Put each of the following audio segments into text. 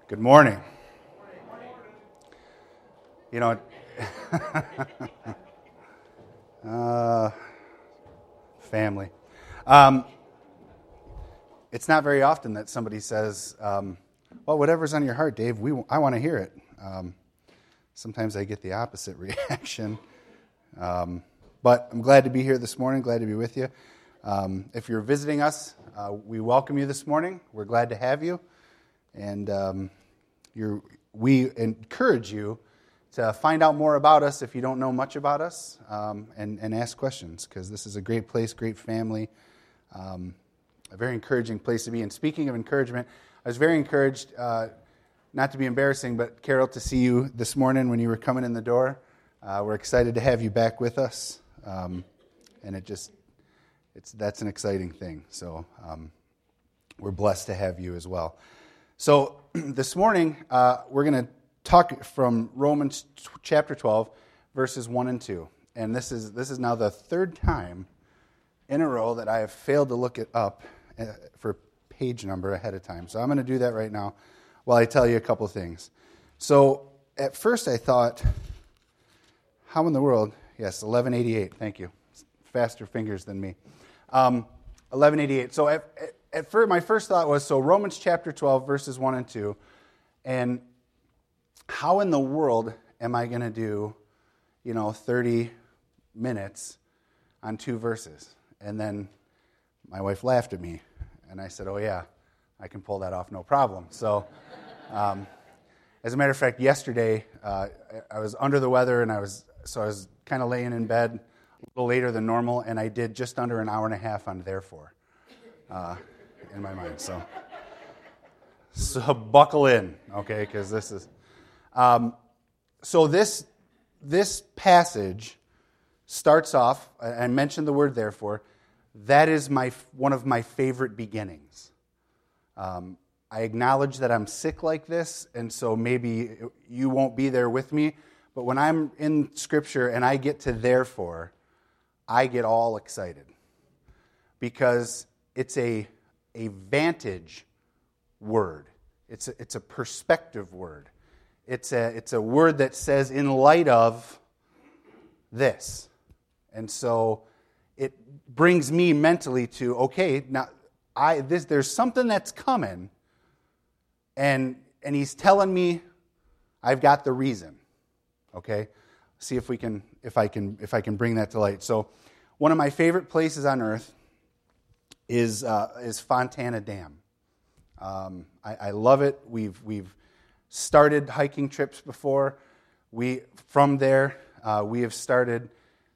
Good morning. You know, family. It's not very often that somebody says, well, whatever's on your heart, Dave, I want to hear it. Sometimes I get the opposite reaction. But I'm glad to be here this morning, glad to be with you. If you're visiting us, we welcome you this morning. We're glad to have you. And we encourage you to find out more about us if you don't know much about us, and ask questions, because this is a great place, great family, a very encouraging place to be. And speaking of encouragement, I was very encouraged, not to be embarrassing, but Carol, to see you this morning when you were coming in the door. We're excited to have you back with us, and that's an exciting thing. So we're blessed to have you as well. So this morning, we're going to talk from Romans chapter 12, verses 1 and 2. And this is now the third time in a row that I have failed to look it up for page number ahead of time. So I'm going to do that right now while I tell you a couple of things. So at first I thought, how in the world? Yes, 1188. Thank you. Faster fingers than me. 1188. So at first, my first thought was, so Romans chapter 12, verses 1 and 2, and how in the world am I going to do, 30 minutes on 2 verses? And then my wife laughed at me, and I said, oh yeah, I can pull that off, no problem. So as a matter of fact, yesterday, I was under the weather, and I was kind of laying in bed a little later than normal, and I did just under an hour and a half on Therefore. In my mind, so buckle in, okay? Because this is, so this passage starts off. I mentioned the word therefore. That is one of my favorite beginnings. I acknowledge that I'm sick like this, and so maybe you won't be there with me. But when I'm in Scripture and I get to therefore, I get all excited because it's a vantage word. It's a perspective word. It's a word that says in light of this. And so it brings me mentally to, okay, now there's something that's coming, and he's telling me I've got the reason. Okay? See if I can bring that to light. So one of my favorite places on earth is Fontana Dam. I love it. We've started hiking trips before. From there we have started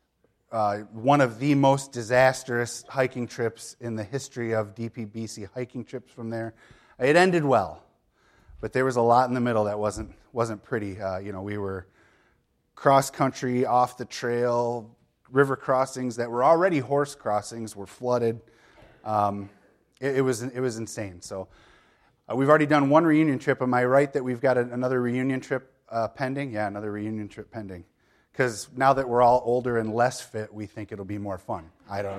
one of the most disastrous hiking trips in the history of DPBC hiking trips from there. It ended well, but there was a lot in the middle that wasn't pretty. We were cross country, off the trail, river crossings that were already horse crossings were flooded. It was insane. So we've already done one reunion trip. Am I right that we've got another reunion trip pending? Yeah, another reunion trip pending. Because now that we're all older and less fit, we think it'll be more fun. I don't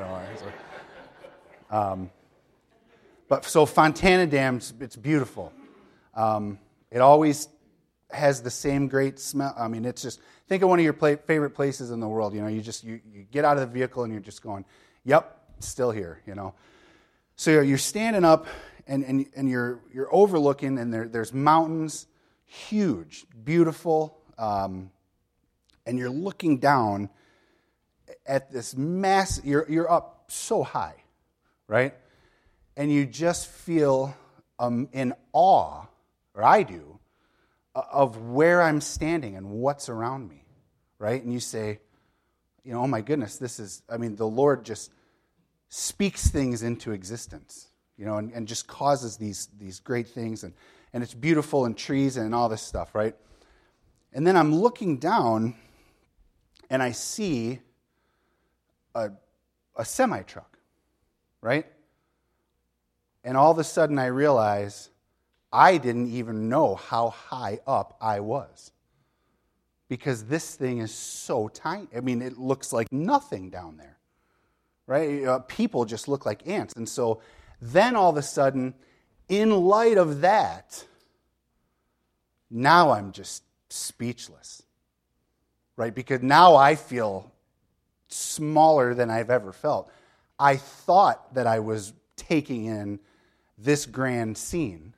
know. But so Fontana Dam, it's beautiful. It always has the same great smell. I mean, it's just, think of one of your favorite places in the world. You get out of the vehicle and you're just going, yep, it's still here, So you're standing up and you're overlooking, and there's mountains, huge, beautiful, and you're looking down at this mass. You're up so high, right? And you just feel in awe, or I do, of where I'm standing and what's around me, right? And you say, oh my goodness, the Lord just speaks things into existence, and just causes these great things, and it's beautiful, and trees and all this stuff, right? And then I'm looking down, and I see a semi-truck, right? And all of a sudden I realize I didn't even know how high up I was, because this thing is so tiny. I mean, it looks like nothing down there, right? People just look like ants. And so then all of a sudden, in light of that, now I'm just speechless, right? Because now I feel smaller than I've ever felt. I thought that I was taking in this grand scene,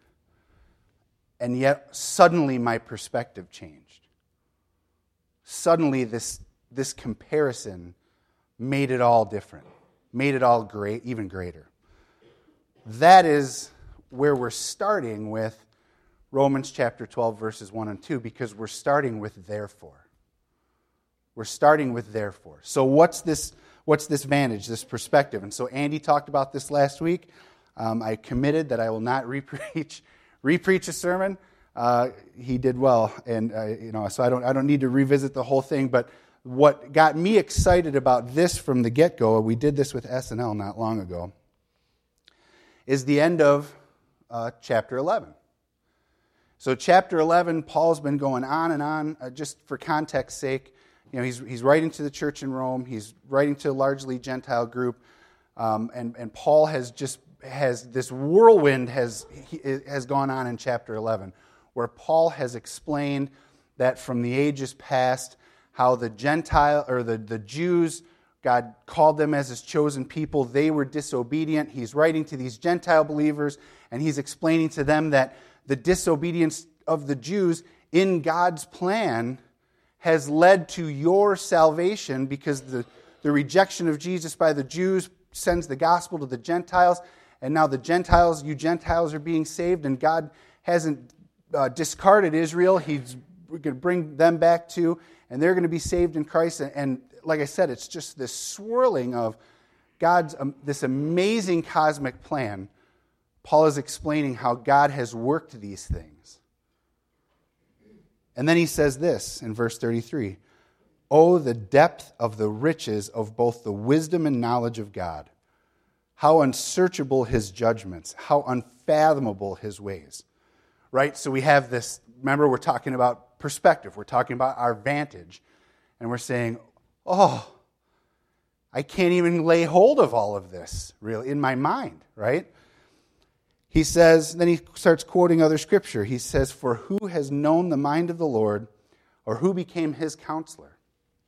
and yet suddenly my perspective changed. Suddenly this comparison made it all different, made it all great, even greater. That is where we're starting with Romans chapter 12, verses 1 and 2, because we're starting with therefore. We're starting with therefore. So what's this vantage, this perspective? And so Andy talked about this last week. I committed that I will not repreach a sermon. He did well, and so I don't need to revisit the whole thing. But what got me excited about this from the get-go, we did this with SNL not long ago, is the end of chapter 11. So chapter 11, Paul's been going on and on. Just for context's sake, he's writing to the church in Rome. He's writing to a largely Gentile group, and Paul has this whirlwind has gone on in chapter 11, where Paul has explained that from the ages past, how the the Jews, God called them as his chosen people. They were disobedient. He's writing to these Gentile believers, and he's explaining to them that the disobedience of the Jews in God's plan has led to your salvation, because the rejection of Jesus by the Jews sends the gospel to the Gentiles, and now you Gentiles are being saved, and God hasn't discarded Israel. He's going to bring them back too, and they're going to be saved in Christ. And like I said, it's just this swirling of God's this amazing cosmic plan. Paul is explaining how God has worked these things. And then he says this in verse 33, "Oh, the depth of the riches of both the wisdom and knowledge of God. How unsearchable his judgments, how unfathomable his ways." Right? So we have this, remember, we're talking about perspective. We're talking about our vantage. And we're saying, oh, I can't even lay hold of all of this, really, in my mind, right? He says, then he starts quoting other scripture. He says, "For who has known the mind of the Lord, or who became his counselor?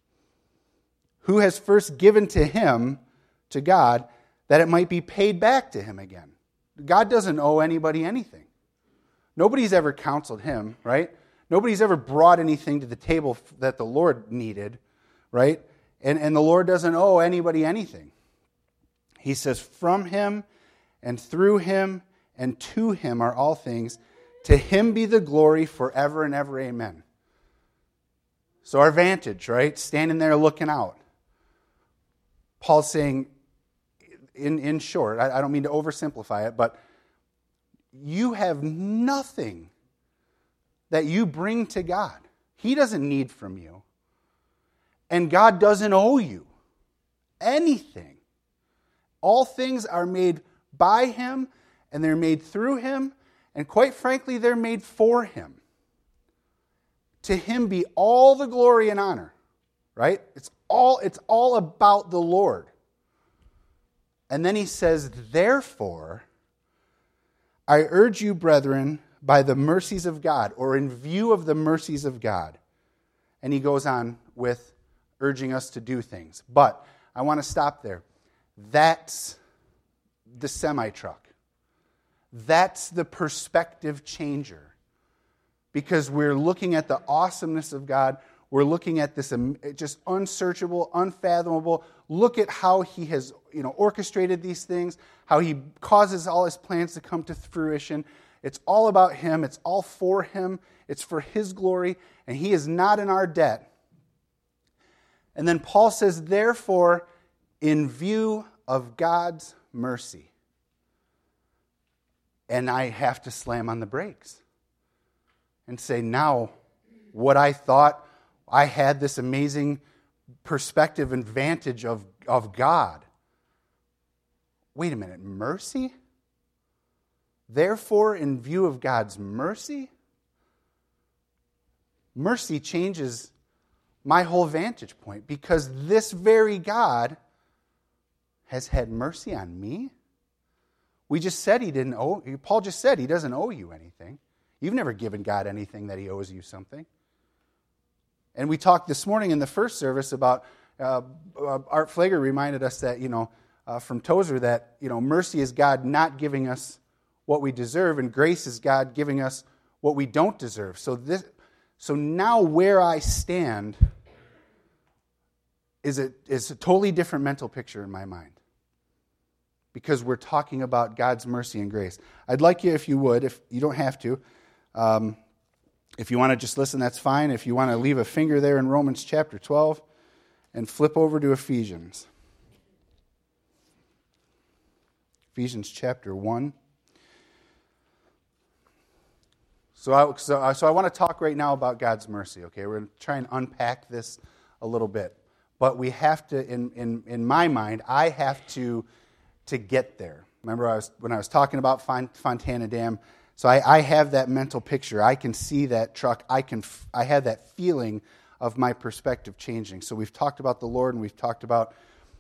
Who has first given to him, to God, that it might be paid back to him again?" God doesn't owe anybody anything. Nobody's ever counseled him, right? Nobody's ever brought anything to the table that the Lord needed, right? And the Lord doesn't owe anybody anything. He says, "From him and through him and to him are all things. To him be the glory forever and ever. Amen." So our vantage, right? Standing there looking out. Paul's saying, in short, I don't mean to oversimplify it, but you have nothing that you bring to God. He doesn't need from you. And God doesn't owe you anything. All things are made by him, and they're made through him, and quite frankly, they're made for him. To him be all the glory and honor, right? It's all about the Lord. And then he says, "Therefore, I urge you, brethren, by the mercies of God," or in view of the mercies of God. And he goes on with urging us to do things. But I want to stop there. That's the semi-truck. That's the perspective changer. Because we're looking at the awesomeness of God. We're looking at this just unsearchable, unfathomable. Look at how he has orchestrated these things, how he causes all his plans to come to fruition. It's all about him. It's all for him. It's for his glory, and he is not in our debt. And then Paul says, "Therefore, in view of God's mercy." And I have to slam on the brakes and say, now, what I thought I had this amazing perspective and vantage of God. Wait a minute, mercy? Therefore, in view of God's mercy? Mercy changes my whole vantage point, because this very God has had mercy on me. We just said Paul just said he doesn't owe you anything. You've never given God anything that he owes you something. And we talked this morning in the first service about, Art Flager reminded us that, from Tozer, that, mercy is God not giving us what we deserve, and grace is God giving us what we don't deserve. So now where I stand is a totally different mental picture in my mind, because we're talking about God's mercy and grace. I'd like you, if you would, if you don't have to, if you want to just listen, that's fine. If you want to leave a finger there in Romans chapter 12 and flip over to Ephesians. Ephesians chapter 1. So I want to talk right now about God's mercy, okay? We're going to try and unpack this a little bit. But we have to, in my mind, I have to get there. Remember when I was talking about Fontana Dam? So I have that mental picture. I can see that truck. I have that feeling of my perspective changing. So we've talked about the Lord, and we've talked about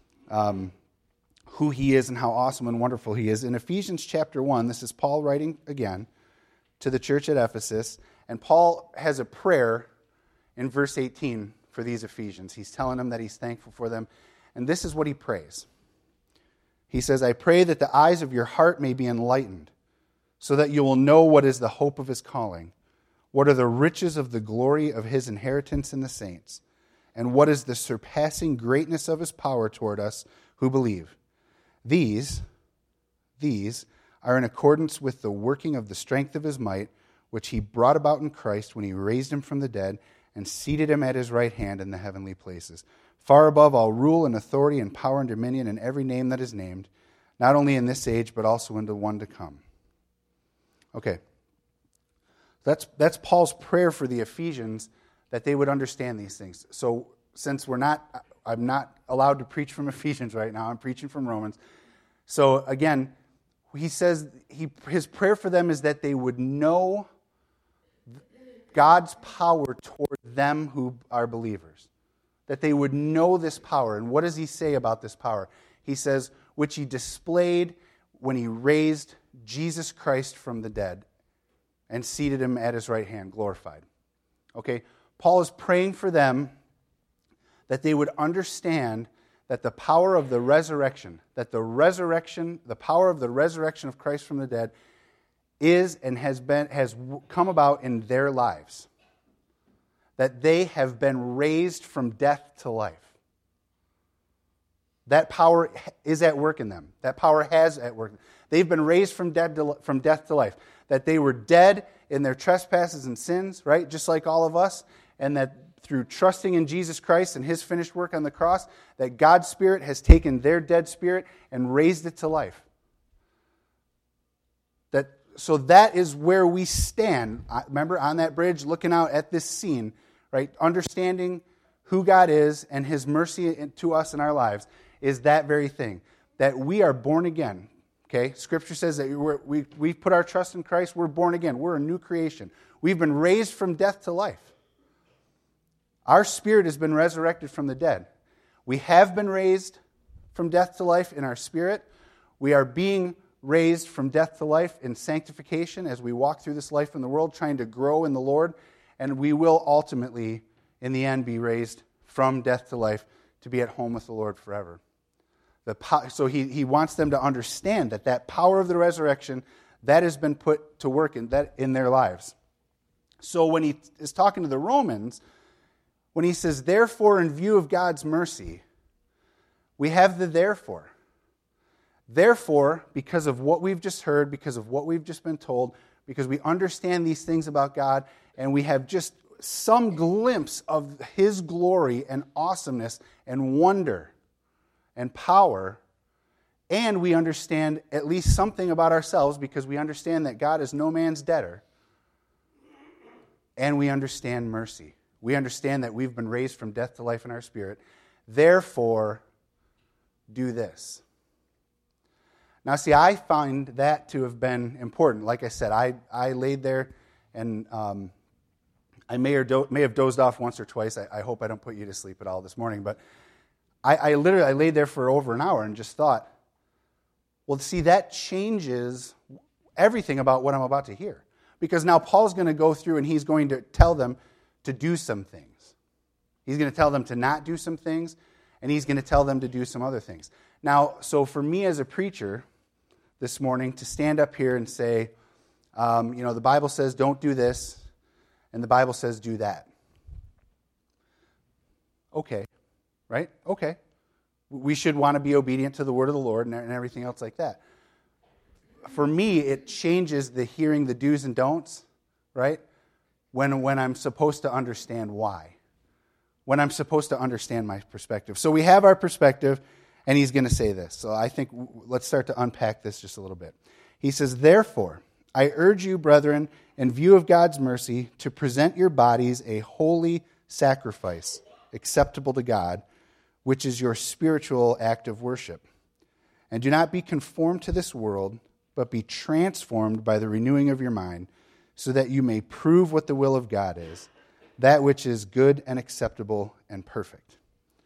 who he is and how awesome and wonderful he is. In Ephesians chapter 1, this is Paul writing again to the church at Ephesus. And Paul has a prayer in verse 18 for these Ephesians. He's telling them that he's thankful for them. And this is what he prays. He says, I pray that the eyes of your heart may be enlightened, so that you will know what is the hope of his calling, what are the riches of the glory of his inheritance in the saints, and what is the surpassing greatness of his power toward us who believe. These are in accordance with the working of the strength of his might, which he brought about in Christ when he raised him from the dead and seated him at his right hand in the heavenly places, far above all rule and authority and power and dominion and every name that is named, not only in this age, but also in the one to come. Okay, that's Paul's prayer for the Ephesians, that they would understand these things. So since I'm not allowed to preach from Ephesians right now, I'm preaching from Romans. So again, he says his prayer for them is that they would know God's power toward them who are believers. That they would know this power. And what does he say about this power? He says, which he displayed when he raised Jesus Christ from the dead and seated him at his right hand, glorified. Okay, Paul is praying for them that they would understand that the power of the resurrection, the power of the resurrection of Christ from the dead is and has come about in their lives. That they have been raised from death to life. That power is at work in them. That power has at work. They've been raised from death to life. That they were dead in their trespasses and sins, right? Just like all of us. And that through trusting in Jesus Christ and his finished work on the cross, that God's Spirit has taken their dead spirit and raised it to life. So that is where we stand. Remember, on that bridge, looking out at this scene, right? Understanding who God is and his mercy to us in our lives is that very thing. That we are born again. Okay? Scripture says that we've put our trust in Christ. We're born again. We're a new creation. We've been raised from death to life. Our spirit has been resurrected from the dead. We have been raised from death to life in our spirit. We are being raised from death to life in sanctification as we walk through this life in the world, trying to grow in the Lord. And we will ultimately, in the end, be raised from death to life to be at home with the Lord forever. So he wants them to understand that power of the resurrection, that has been put to work in their lives. So when he is talking to the Romans, when he says, therefore, in view of God's mercy, we have the therefore. Therefore, because of what we've just heard, because of what we've just been told, because we understand these things about God, and we have just some glimpse of his glory and awesomeness and wonder and power, and we understand at least something about ourselves because we understand that God is no man's debtor, and we understand mercy. We understand that we've been raised from death to life in our spirit. Therefore, do this. Now, see, I find that to have been important. Like I said, I laid there, and I may have dozed off once or twice. I hope I don't put you to sleep at all this morning. But I literally laid there for over an hour and just thought, well, see, that changes everything about what I'm about to hear. Because now Paul's going to go through and he's going to tell them to do some things. He's going to tell them to not do some things, and he's going to tell them to do some other things. Now, so for me as a preacher this morning to stand up here and say, the Bible says don't do this, and the Bible says do that. Okay, right? Okay. We should want to be obedient to the word of the Lord and everything else like that. For me, it changes the hearing the do's and don'ts, right? When I'm supposed to understand why. When I'm supposed to understand my perspective. So we have our perspective, and he's going to say this. So I think let's start to unpack this just a little bit. He says, therefore, I urge you, brethren, in view of God's mercy, to present your bodies a holy sacrifice, acceptable to God, which is your spiritual act of worship. And do not be conformed to this world, but be transformed by the renewing of your mind, so that you may prove what the will of God is, that which is good and acceptable and perfect.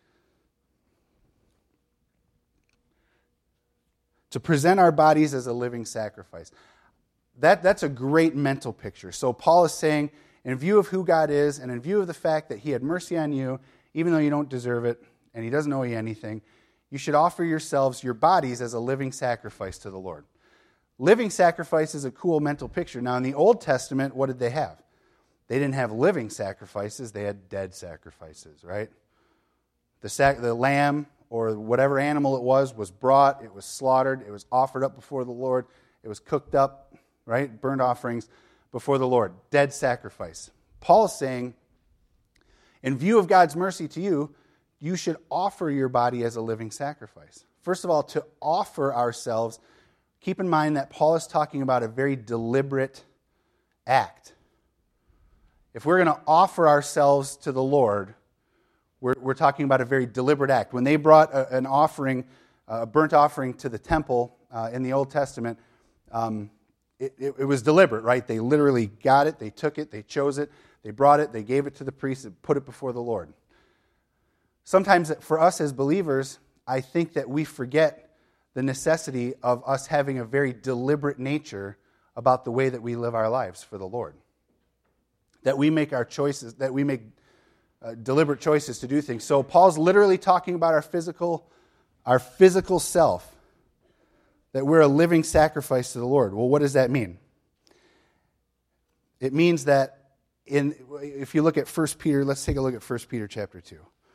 To present our bodies as a living sacrifice. That's a great mental picture. So Paul is saying, in view of who God is, and in view of the fact that he had mercy on you, even though you don't deserve it, and he doesn't owe you anything, you should offer yourselves, your bodies, as a living sacrifice to the Lord. Living sacrifice is a cool mental picture. Now, in the Old Testament, what did they have? They didn't have living sacrifices. They had dead sacrifices, right? The lamb or whatever animal it was brought, it was slaughtered, it was offered up before the Lord, it was cooked up, right? Burnt offerings before the Lord. Dead sacrifice. Paul is saying, in view of God's mercy to you, you should offer your body as a living sacrifice. First of all, to offer ourselves, keep in mind that Paul is talking about a very deliberate act. If we're going to offer ourselves to the Lord, we're talking about a very deliberate act. When they brought an offering, a burnt offering to the temple in the Old Testament, it was deliberate, right? They literally got it, they took it, they chose it, they brought it, they gave it to the priest, and put it before the Lord. Sometimes for us as believers, I think that we forget the necessity of us having a very deliberate nature about the way that we live our lives for the Lord. That we make our choices, that we make deliberate choices to do things. So Paul's literally talking about our physical self, that we're a living sacrifice to the Lord. Well, what does that mean? It means that if you look at 1 Peter, let's take a look at 1 Peter chapter 2.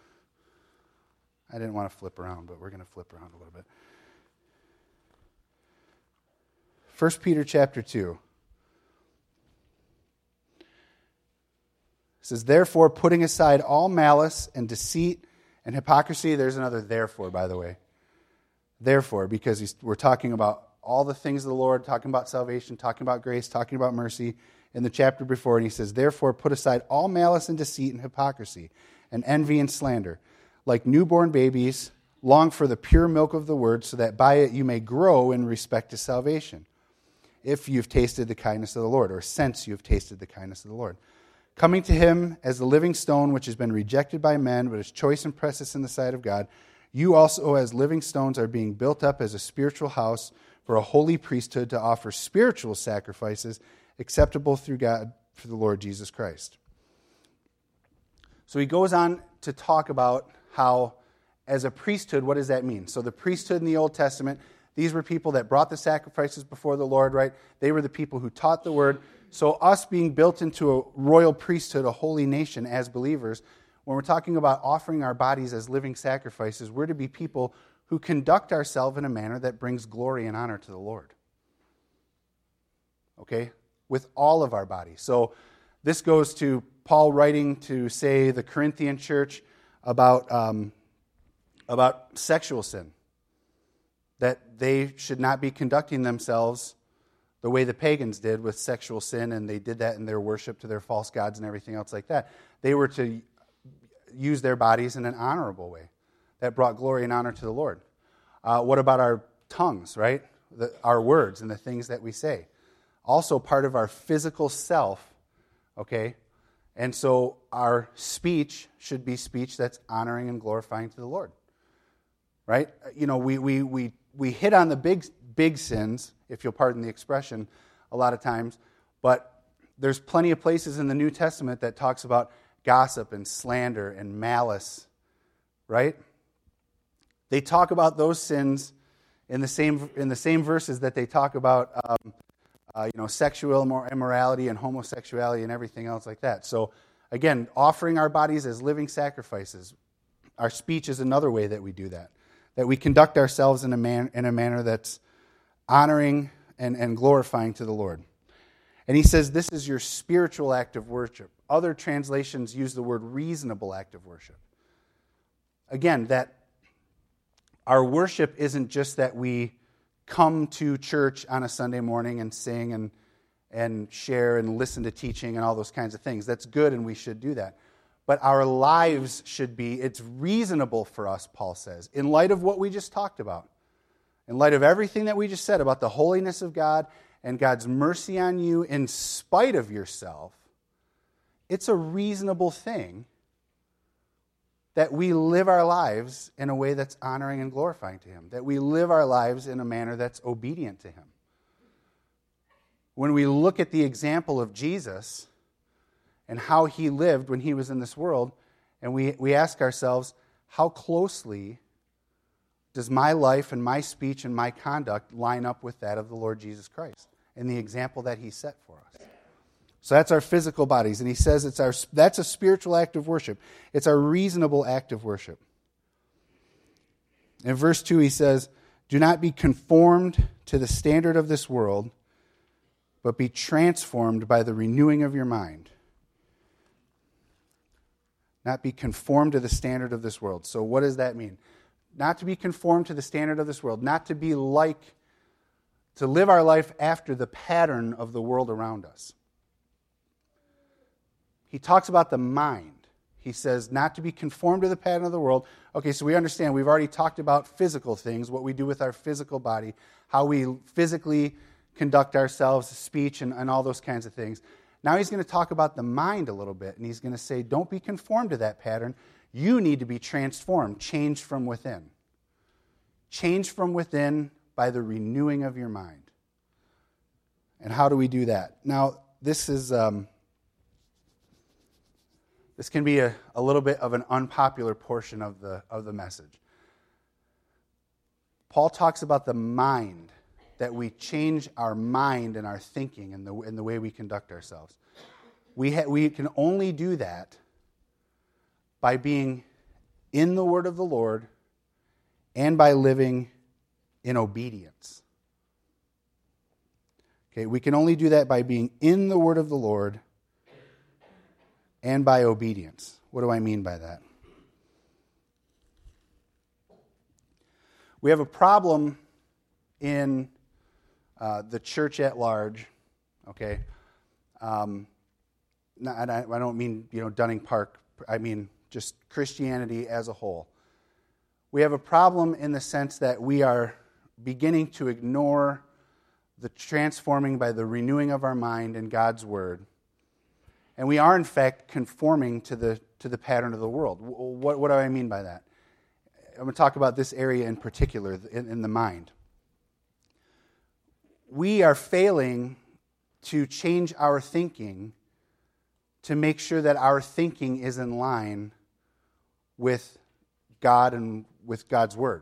I didn't want to flip around, but we're going to flip around a little bit. 1 Peter chapter 2. It says, therefore, putting aside all malice and deceit and hypocrisy. There's another therefore, by the way. Therefore, because we're talking about all the things of the Lord, talking about salvation, talking about grace, talking about mercy in the chapter before. And he says, therefore, put aside all malice and deceit and hypocrisy and envy and slander. Like newborn babies, long for the pure milk of the word, so that by it you may grow in respect to salvation, if you've tasted the kindness of the Lord, or since you've tasted the kindness of the Lord. Coming to him as the living stone, which has been rejected by men, but is choice and precious in the sight of God, you also as living stones are being built up as a spiritual house for a holy priesthood to offer spiritual sacrifices acceptable through God for the Lord Jesus Christ. So he goes on to talk about how, as a priesthood, what does that mean? So the priesthood in the Old Testament, these were people that brought the sacrifices before the Lord, right? They were the people who taught the word. So us being built into a royal priesthood, a holy nation as believers, when we're talking about offering our bodies as living sacrifices, we're to be people who conduct ourselves in a manner that brings glory and honor to the Lord. Okay? With all of our bodies. So this goes to Paul writing to, say, the Corinthian church about sexual sin. That they should not be conducting themselves the way the pagans did with sexual sin, and they did that in their worship to their false gods and everything else like that. They were to use their bodies in an honorable way that brought glory and honor to the Lord. What about our tongues, right? Our words and the things that we say. Also part of our physical self, okay? And so our speech should be speech that's honoring and glorifying to the Lord. Right? You know, we hit on the big sins, if you'll pardon the expression, a lot of times, but There's plenty of places in the New Testament that talks about gossip and slander and malice, right? They talk about those sins in the same verses that they talk about sexual immorality and homosexuality and everything else like that. So again, offering our bodies as living sacrifices. Our speech is another way that we do that. That we conduct ourselves in a manner that's honoring and glorifying to the Lord. And he says this is your spiritual act of worship. Other translations use the word reasonable act of worship. Again, that our worship isn't just that we come to church on a Sunday morning and sing and share and listen to teaching and all those kinds of things. That's good, and we should do that. But our lives should be, it's reasonable for us, Paul says, in light of what we just talked about, in light of everything that we just said about the holiness of God and God's mercy on you in spite of yourself, it's a reasonable thing that we live our lives in a way that's honoring and glorifying to Him, that we live our lives in a manner that's obedient to Him. When we look at the example of Jesus and how He lived when He was in this world, and we ask ourselves, how closely does my life and my speech and my conduct line up with that of the Lord Jesus Christ and the example that He set for us? So that's our physical bodies. And he says that's a spiritual act of worship. It's our reasonable act of worship. In verse 2 he says, do not be conformed to the standard of this world, but be transformed by the renewing of your mind. Not be conformed to the standard of this world. So what does that mean? Not to be conformed to the standard of this world. Not to be to live our life after the pattern of the world around us. He talks about the mind. He says not to be conformed to the pattern of the world. Okay, so we understand. We've already talked about physical things, what we do with our physical body, how we physically conduct ourselves, speech, and all those kinds of things. Now he's going to talk about the mind a little bit, and he's going to say, don't be conformed to that pattern. You need to be transformed, changed from within. Changed from within by the renewing of your mind. And how do we do that? Now, this can be a little bit of an unpopular portion of the message. Paul talks about the mind, that we change our mind and our thinking and the way we conduct ourselves. We can only do that by being in the word of the Lord and by living in obedience. Okay, we can only do that by being in the word of the Lord and by obedience. What do I mean by that? We have a problem in the church at large, okay? And I don't mean, Dunning Park. I mean just Christianity as a whole. We have a problem in the sense that we are beginning to ignore the transforming by the renewing of our mind in God's Word. And we are, in fact, conforming to the pattern of the world. What do I mean by that? I'm going to talk about this area in particular, in the mind. We are failing to change our thinking to make sure that our thinking is in line with God and with God's Word.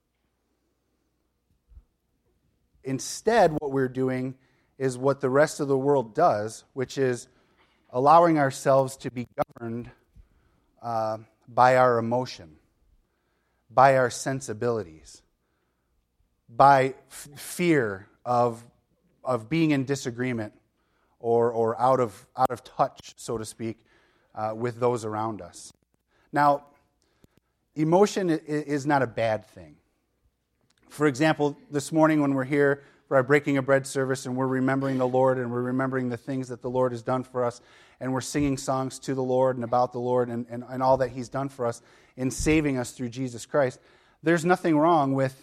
Instead, what we're doing is what the rest of the world does, which is allowing ourselves to be governed by our emotion, by our sensibilities, by fear of being in disagreement or out of touch, so to speak, with those around us. Now, emotion is not a bad thing. For example, this morning when we're here for our breaking of bread service and we're remembering the Lord and we're remembering the things that the Lord has done for us and we're singing songs to the Lord and about the Lord and all that He's done for us in saving us through Jesus Christ, there's nothing wrong with,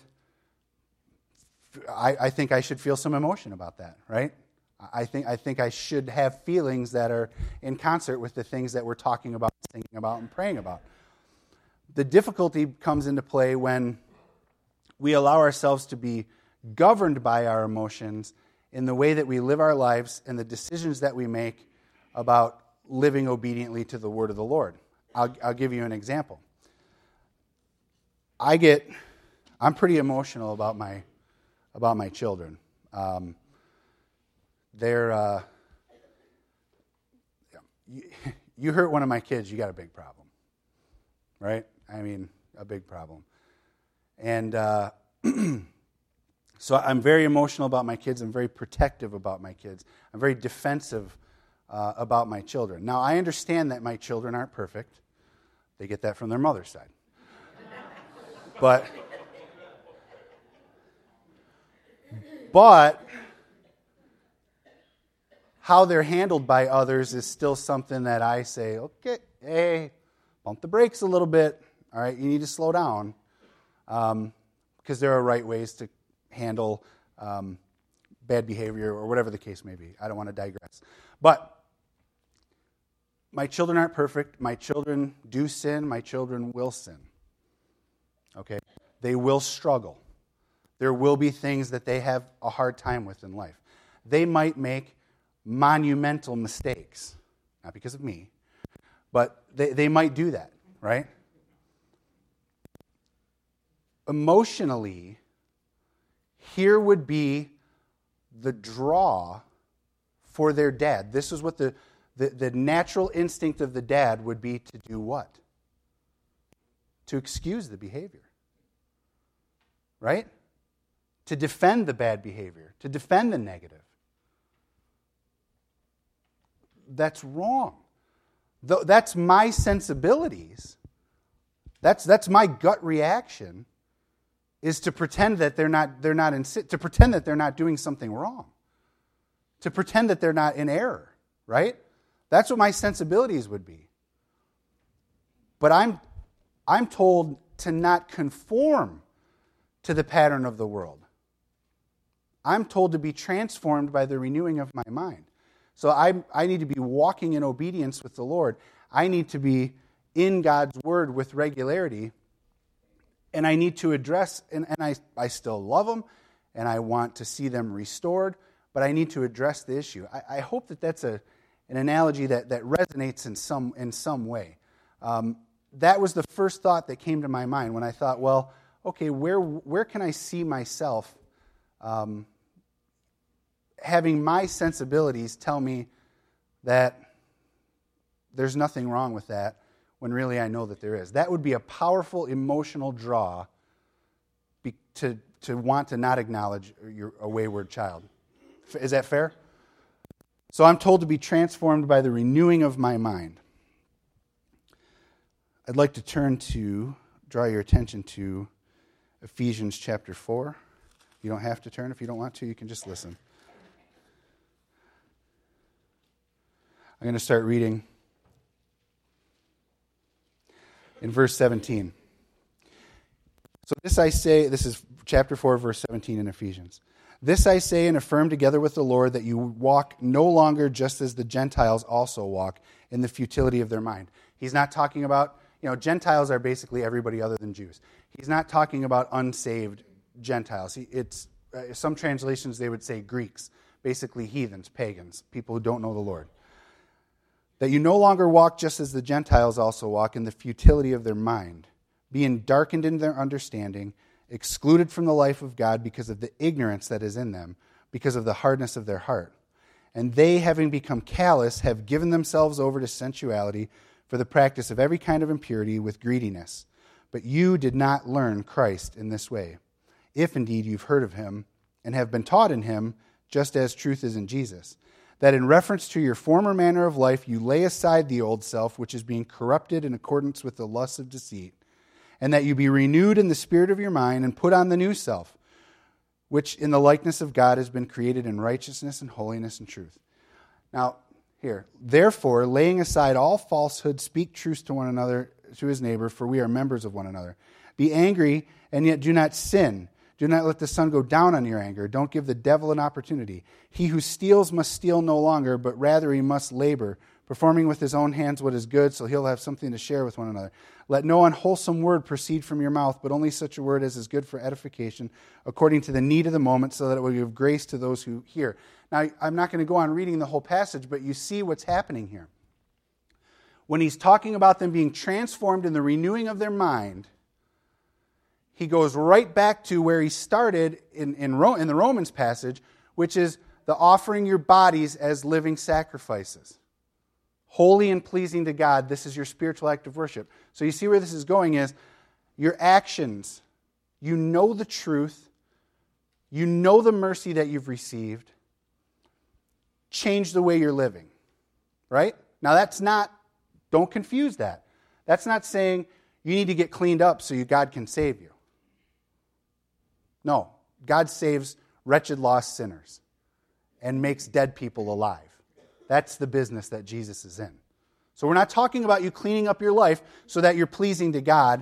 I think I should feel some emotion about that, right? I think I should have feelings that are in concert with the things that we're talking about, thinking about, and praying about. The difficulty comes into play when we allow ourselves to be governed by our emotions in the way that we live our lives and the decisions that we make about living obediently to the word of the Lord. I'll give you an example. I'm pretty emotional about my children. You hurt one of my kids, you got a big problem, right? I mean, a big problem. And so I'm very emotional about my kids. I'm very protective about my kids. I'm very defensive about my children. Now, I understand that my children aren't perfect. They get that from their mother's side. But how they're handled by others is still something that I say, okay, hey, bump the brakes a little bit. All right, you need to slow down. Because there are right ways to handle bad behavior or whatever the case may be. I don't want to digress. But my children aren't perfect. My children do sin. My children will sin. Okay? They will struggle. There will be things that they have a hard time with in life. They might make monumental mistakes. Not because of me. But they might do that, right? Emotionally, here would be the draw for their dad. This is what the natural instinct of the dad would be to do what? To excuse the behavior. Right? To defend the bad behavior. To defend the negative. That's wrong. That's my sensibilities. That's my gut reaction. Is to pretend that to pretend that they're not doing something wrong. To pretend that they're not in error, right? That's what my sensibilities would be. But I'm told to not conform to the pattern of the world. I'm told to be transformed by the renewing of my mind. So I need to be walking in obedience with the Lord. I need to be in God's word with regularity. And I need to address, and I still love them, and I want to see them restored, but I need to address the issue. I hope that that's an analogy that resonates in some way. That was the first thought that came to my mind when I thought, well, okay, where can I see myself having my sensibilities tell me that there's nothing wrong with that, when really I know that there is. That would be a powerful emotional draw to want to not acknowledge a wayward child. Is that fair? So I'm told to be transformed by the renewing of my mind. I'd like to draw your attention to Ephesians chapter 4. You don't have to turn. If you don't want to, you can just listen. I'm going to start reading in verse 17. So this I say, this is chapter 4, verse 17 in Ephesians. This I say and affirm together with the Lord, that you walk no longer just as the Gentiles also walk, in the futility of their mind. He's not talking about, Gentiles are basically everybody other than Jews. He's not talking about unsaved Gentiles. It's some translations they would say Greeks, basically heathens, pagans, people who don't know the Lord. That you no longer walk just as the Gentiles also walk, in the futility of their mind, being darkened in their understanding, excluded from the life of God because of the ignorance that is in them, because of the hardness of their heart. And they, having become callous, have given themselves over to sensuality for the practice of every kind of impurity with greediness. But you did not learn Christ in this way, if indeed you've heard of him and have been taught in him, just as truth is in Jesus. That in reference to your former manner of life, you lay aside the old self, which is being corrupted in accordance with the lusts of deceit, and that you be renewed in the spirit of your mind, and put on the new self, which in the likeness of God has been created in righteousness and holiness and truth. Now, here, therefore, laying aside all falsehood, speak truth to one another, to his neighbor, for we are members of one another. Be angry, and yet do not sin. Do not let the sun go down on your anger. Don't give the devil an opportunity. He who steals must steal no longer, but rather he must labor, performing with his own hands what is good, so he'll have something to share with one another. Let no unwholesome word proceed from your mouth, but only such a word as is good for edification, according to the need of the moment, so that it will give grace to those who hear. Now, I'm not going to go on reading the whole passage, but you see what's happening here. When he's talking about them being transformed in the renewing of their mind, he goes right back to where he started in the Romans passage, which is the offering your bodies as living sacrifices. Holy and pleasing to God, this is your spiritual act of worship. So you see where this is going is, your actions, you know the truth, you know the mercy that you've received, change the way you're living. Right? Now don't confuse that. That's not saying you need to get cleaned up so God can save you. No, God saves wretched lost sinners and makes dead people alive. That's the business that Jesus is in. So we're not talking about you cleaning up your life so that you're pleasing to God,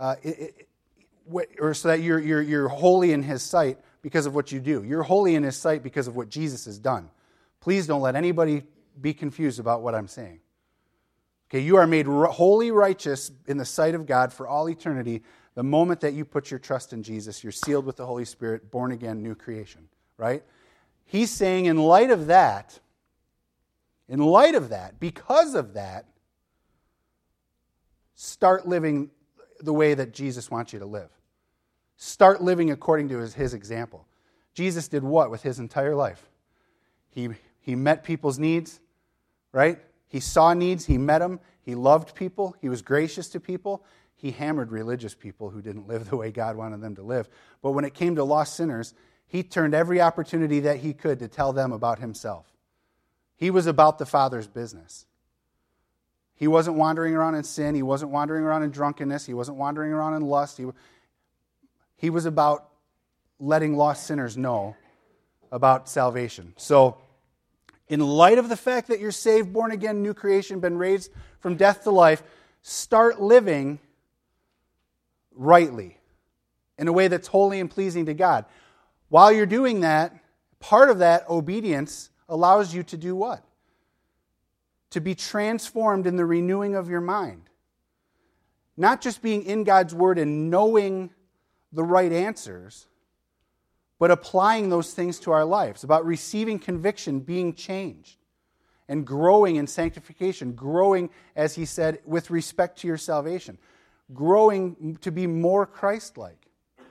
or so that you're holy in His sight because of what you do. You're holy in His sight because of what Jesus has done. Please don't let anybody be confused about what I'm saying. Okay, you are made wholly righteous in the sight of God for all eternity. The moment that you put your trust in Jesus, you're sealed with the Holy Spirit, born again, new creation. Right? He's saying in light of that, because of that, start living the way that Jesus wants you to live. Start living according to his example. Jesus did what with his entire life? He met people's needs, right? He saw needs, he met them, he loved people, he was gracious to people. He hammered religious people who didn't live the way God wanted them to live. But when it came to lost sinners, he turned every opportunity that he could to tell them about himself. He was about the Father's business. He wasn't wandering around in sin. He wasn't wandering around in drunkenness. He wasn't wandering around in lust. He was about letting lost sinners know about salvation. So, in light of the fact that you're saved, born again, new creation, been raised from death to life, start living rightly in a way that's holy and pleasing to God. While you're doing that, part of that obedience allows you to do what? To be transformed in the renewing of your mind. Not just being in God's Word and knowing the right answers, but applying those things to our lives. About receiving conviction, being changed, and growing in sanctification. Growing, as he said, with respect to your salvation. Growing to be more Christ-like.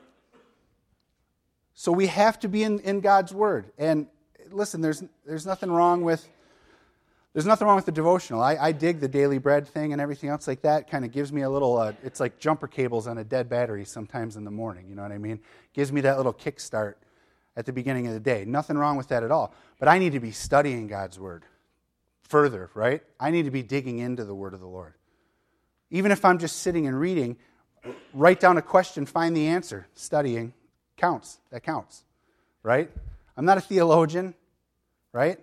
So we have to be in God's Word. And listen, there's nothing wrong with the devotional. I dig the daily bread thing and everything else like that. Kind of gives me a little, it's like jumper cables on a dead battery sometimes in the morning, you know what I mean? Gives me that little kickstart at the beginning of the day. Nothing wrong with that at all. But I need to be studying God's Word further, right? I need to be digging into the Word of the Lord. Even if I'm just sitting and reading, write down a question, find the answer. Studying counts. That counts, right? I'm not a theologian, right?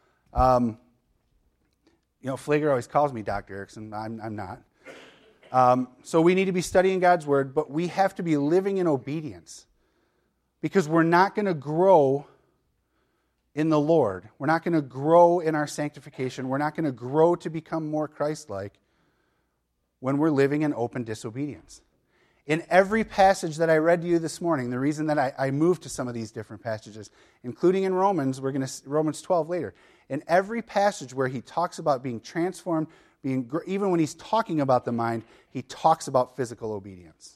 Flager always calls me Dr. Erickson. I'm not. So we need to be studying God's Word, but we have to be living in obedience because we're not going to grow in the Lord. We're not going to grow in our sanctification. We're not going to grow to become more Christ-like when we're living in open disobedience. In every passage that I read to you this morning, the reason that I moved to some of these different passages, including in Romans, we're going to Romans 12 later. In every passage where he talks about being transformed, even when he's talking about the mind, he talks about physical obedience.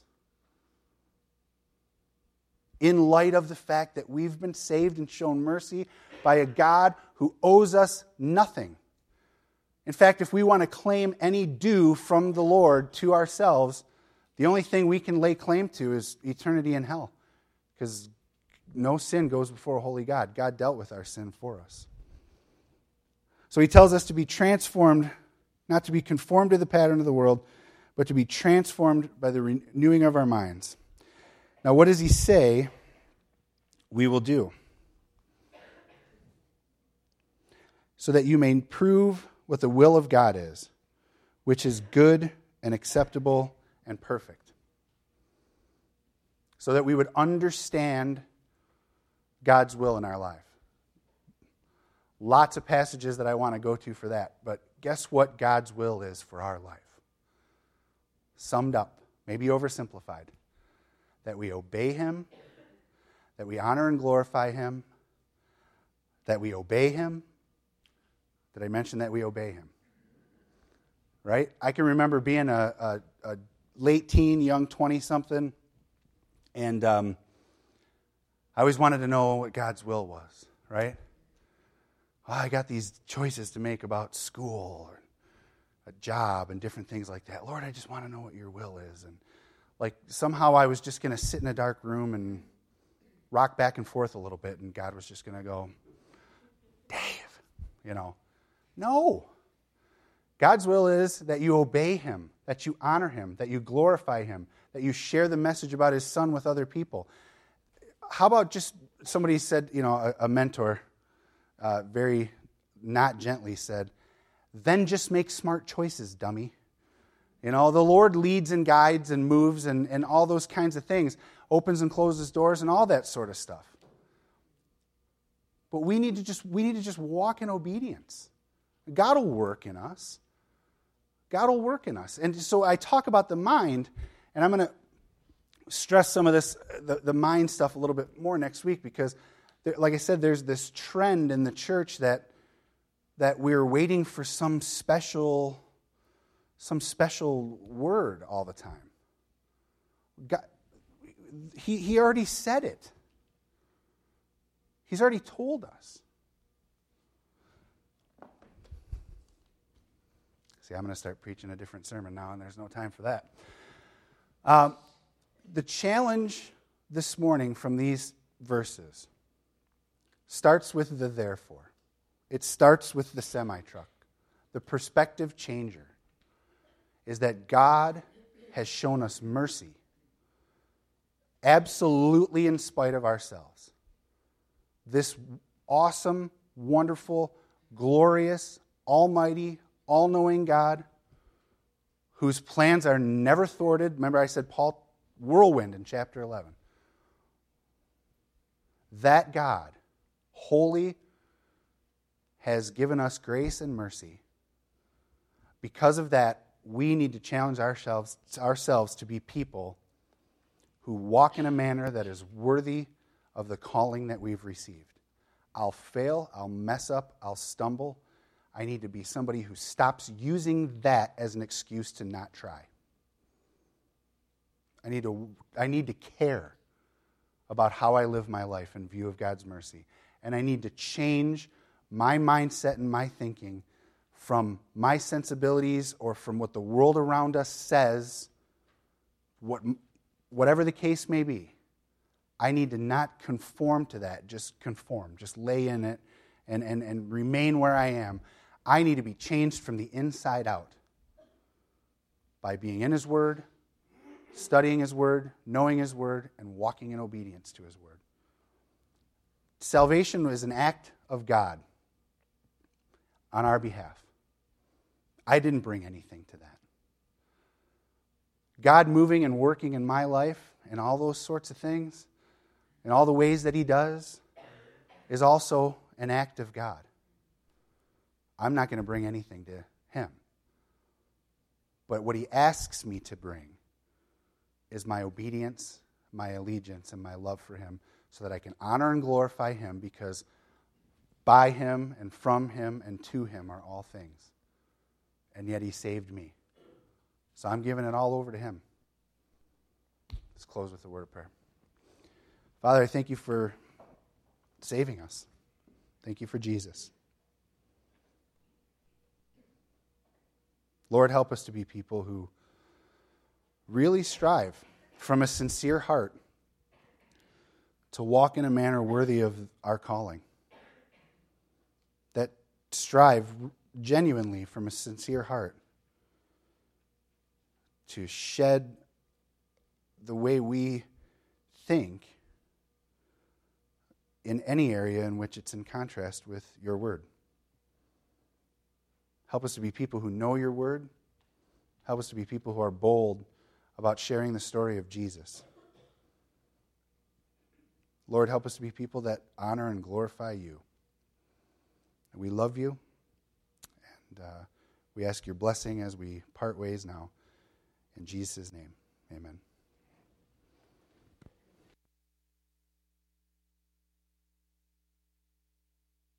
In light of the fact that we've been saved and shown mercy by a God who owes us nothing. In fact, if we want to claim any due from the Lord to ourselves, the only thing we can lay claim to is eternity in hell. Because no sin goes before a holy God. God dealt with our sin for us. So he tells us to be transformed, not to be conformed to the pattern of the world, but to be transformed by the renewing of our minds. Now, what does he say we will do? So that you may prove what the will of God is, which is good and acceptable and perfect. so that we would understand God's will in our life. Lots of passages that I want to go to for that, but guess what God's will is for our life? Summed up, maybe oversimplified, that we obey Him, that we honor and glorify Him, that we obey Him. Did I mention that we obey Him? Right? I can remember being a late teen, young 20-something, and I always wanted to know what God's will was, right? Oh, I got these choices to make about school or a job and different things like that. Lord, I just want to know what your will is. And like somehow I was just going to sit in a dark room and rock back and forth a little bit, and God was just going to go, Dave, No. God's will is that you obey Him, that you honor Him, that you glorify Him, that you share the message about His Son with other people. How about just, somebody said, a mentor, very not gently said, then just make smart choices, dummy. The Lord leads and guides and moves and all those kinds of things, opens and closes doors and all that sort of stuff. But we need to just walk in obedience. God will work in us. God will work in us. And so I talk about the mind, and I'm going to stress some of this, the mind stuff a little bit more next week, because like I said, there's this trend in the church that we're waiting for some special word all the time. God, he already said it. He's already told us. See, I'm going to start preaching a different sermon now, and there's no time for that. The challenge this morning from these verses starts with the therefore. It starts with the semi-truck. The perspective changer is that God has shown us mercy, absolutely in spite of ourselves. This awesome, wonderful, glorious, almighty, all-knowing God whose plans are never thwarted. Remember I said Paul, whirlwind in chapter 11. That God, holy, has given us grace and mercy. Because of that, we need to challenge ourselves to be people who walk in a manner that is worthy of the calling that we've received. I'll fail, I'll mess up, I'll stumble. I need to be somebody who stops using that as an excuse to not try. I need to care about how I live my life in view of God's mercy. And I need to change my mindset and my thinking from my sensibilities or from what the world around us says, whatever the case may be. I need to not conform to that, just conform, just lay in it and remain where I am. I need to be changed from the inside out by being in His Word, studying His Word, knowing His Word, and walking in obedience to His Word. Salvation is an act of God on our behalf. I didn't bring anything to that. God moving and working in my life and all those sorts of things, and all the ways that He does, is also an act of God. I'm not going to bring anything to Him. But what He asks me to bring is my obedience, my allegiance, and my love for Him, so that I can honor and glorify Him, because by Him and from Him and to Him are all things. And yet He saved me. So I'm giving it all over to Him. Let's close with a word of prayer. Father, I thank You for saving us. Thank You for Jesus. Lord, help us to be people who really strive from a sincere heart to walk in a manner worthy of our calling. That strive genuinely from a sincere heart to shed the way we think in any area in which it's in contrast with Your Word. Help us to be people who know Your Word. Help us to be people who are bold about sharing the story of Jesus. Lord, help us to be people that honor and glorify you. And we love you, and we ask your blessing as we part ways now. In Jesus' name, amen.